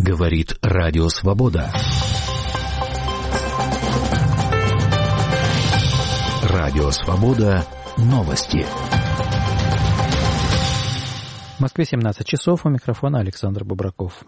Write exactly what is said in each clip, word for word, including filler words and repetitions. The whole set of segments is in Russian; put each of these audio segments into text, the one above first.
Говорит Радио Свобода. Радио Свобода. Новости. В Москве семнадцать часов. У микрофона Александр Бобраков.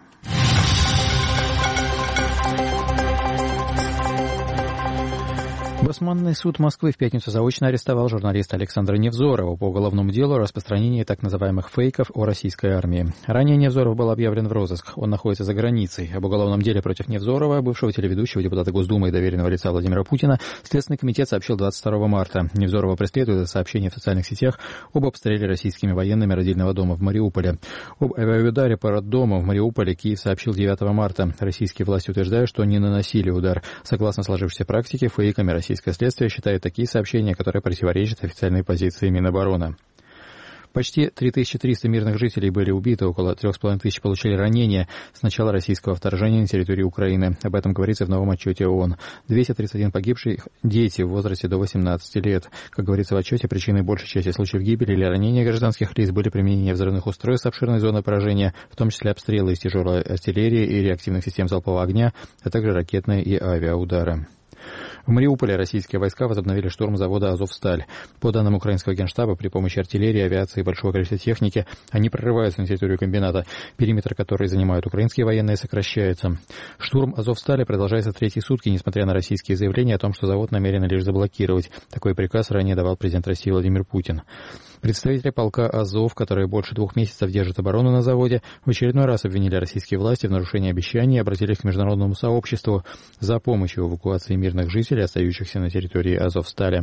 Басманный суд Москвы в пятницу заочно арестовал журналиста Александра Невзорова по уголовному делу о распространении так называемых фейков о российской армии. Ранее Невзоров был объявлен в розыск. Он находится за границей. Об уголовном деле против Невзорова, бывшего телеведущего, депутата Госдумы и доверенного лица Владимира Путина, Следственный комитет сообщил двадцать второго марта. Невзорова преследует за сообщение в социальных сетях об обстреле российскими военными родильного дома в Мариуполе. Об авиаударе по роддому в Мариуполе Киев сообщил девятого марта. Российские власти утверждают, что не наносили удар. Согласно сложившейся практике, фейками российской Российское следствие считает такие сообщения, которые противоречат официальной позиции Минобороны. Почти три тысячи триста мирных жителей были убиты, около три с половиной тысячи получили ранения с начала российского вторжения на территорию Украины. Об этом говорится в новом отчете ООН. двести тридцать один погибших дети в возрасте до восемнадцати лет. Как говорится в отчете, причиной большей части случаев гибели или ранения гражданских лиц были применение взрывных устройств с обширной зоной поражения, в том числе обстрелы из тяжелой артиллерии и реактивных систем залпового огня, а также ракетные и авиаудары. В Мариуполе российские войска возобновили штурм завода «Азовсталь». По данным украинского генштаба, при помощи артиллерии, авиации и большого количества техники они прорываются на территорию комбината, периметр которой занимают украинские военные, сокращается. Штурм «Азовстали» продолжается третьи сутки, несмотря на российские заявления о том, что завод намерены лишь заблокировать. Такой приказ ранее давал президент России Владимир Путин. Представители полка «Азов», которые больше двух месяцев держат оборону на заводе, в очередной раз обвинили российские власти в нарушении обещаний и обратились к международному сообществу за помощью в эвакуации мирных жителей, остающихся на территории «Азовстали».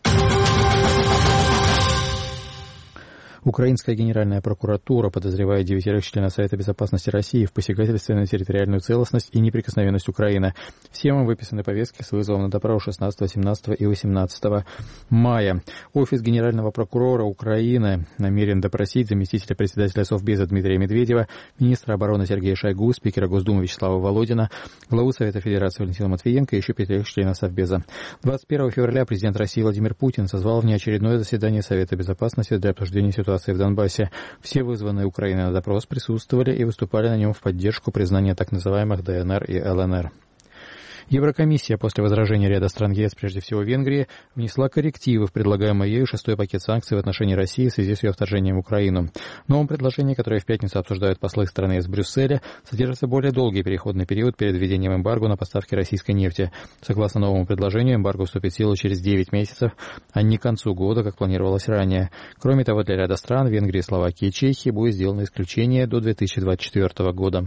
Украинская генеральная прокуратура подозревает девятерых членов Совета безопасности России в посягательстве на территориальную целостность и неприкосновенность Украины. Всем им выписаны повестки с вызовом на допрос шестнадцатого, семнадцатого и восемнадцатого мая. Офис генерального прокурора Украины намерен допросить заместителя председателя Совбеза Дмитрия Медведева, министра обороны Сергея Шойгу, спикера Госдумы Вячеслава Володина, главу Совета Федерации Валентина Матвиенко и еще пятерых членов Совбеза. двадцать первого февраля президент России Владимир Путин созвал внеочередное заседание Совета безопасности для обсуждения ситуации в Донбассе. Все вызванные Украиной на допрос присутствовали и выступали на нем в поддержку признания так называемых ДНР и ЛНР. Еврокомиссия после возражений ряда стран ЕС, прежде всего Венгрии, внесла коррективы в предлагаемый ею шестой пакет санкций в отношении России в связи с ее вторжением в Украину. В новом предложении, которое в пятницу обсуждают послы страны из Брюсселя, содержится более долгий переходный период перед введением эмбарго на поставки российской нефти. Согласно новому предложению, эмбарго вступит в силу через девять месяцев, а не к концу года, как планировалось ранее. Кроме того, для ряда стран, Венгрии, Словакии и Чехии, будет сделано исключение до две тысячи двадцать четвёртого года.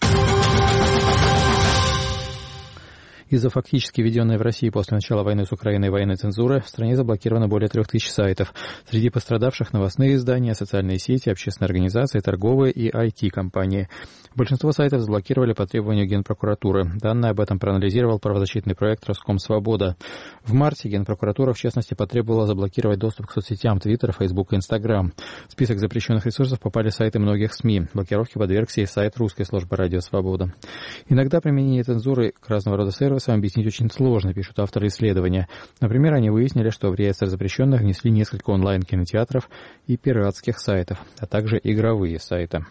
Из-за фактически введенной в России после начала войны с Украиной военной цензуры в стране заблокировано более трех тысяч сайтов. Среди пострадавших новостные издания, социальные сети, общественные организации, торговые и ай ти-компании. Большинство сайтов заблокировали по требованию Генпрокуратуры. Данные об этом проанализировал правозащитный проект «Роскомсвобода». В марте Генпрокуратура, в частности, потребовала заблокировать доступ к соцсетям Twitter, Facebook и Instagram. В список запрещенных ресурсов попали сайты многих СМИ. Блокировке подвергся и сайт русской службы «Радио Свобода». Иногда применение цензуры к разного рода сервисам объяснить очень сложно, пишут авторы исследования. Например, они выяснили, что в реестр запрещенных внесли несколько онлайн-кинотеатров и пиратских сайтов, а также игровые сайты.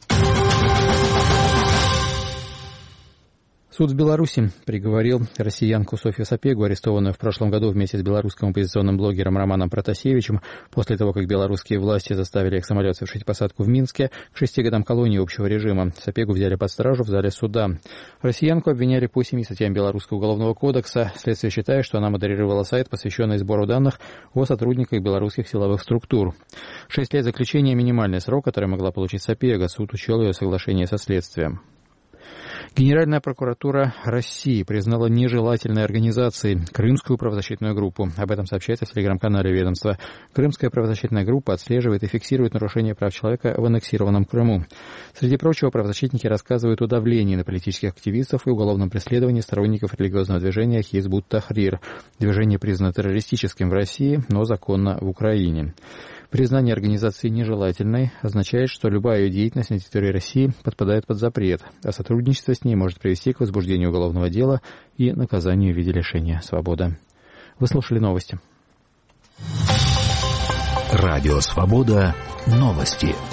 Суд в Беларуси приговорил россиянку Софью Сапегу, арестованную в прошлом году вместе с белорусским оппозиционным блогером Романом Протасевичем, после того, как белорусские власти заставили их самолет совершить посадку в Минске, к шести годам колонии общего режима. Сапегу взяли под стражу в зале суда. Россиянку обвиняли по семи статьям Белорусского уголовного кодекса. Следствие считает, что она модерировала сайт, посвященный сбору данных о сотрудниках белорусских силовых структур. Шесть лет заключения – минимальный срок, который могла получить Сапега. Суд учел ее соглашение со следствием. Генеральная прокуратура России признала нежелательной организацией Крымскую правозащитную группу. Об этом сообщается в телеграм-канале ведомства. Крымская правозащитная группа отслеживает и фиксирует нарушения прав человека в аннексированном Крыму. Среди прочего, правозащитники рассказывают о давлении на политических активистов и уголовном преследовании сторонников религиозного движения Хизб ут-Тахрир. Движение признано террористическим в России, но законно в Украине. Признание организации нежелательной означает, что любая ее деятельность на территории России подпадает под запрет, а сотрудничество с ней может привести к возбуждению уголовного дела и наказанию в виде лишения свободы. Вы слушали новости. Радио «Свобода». Новости.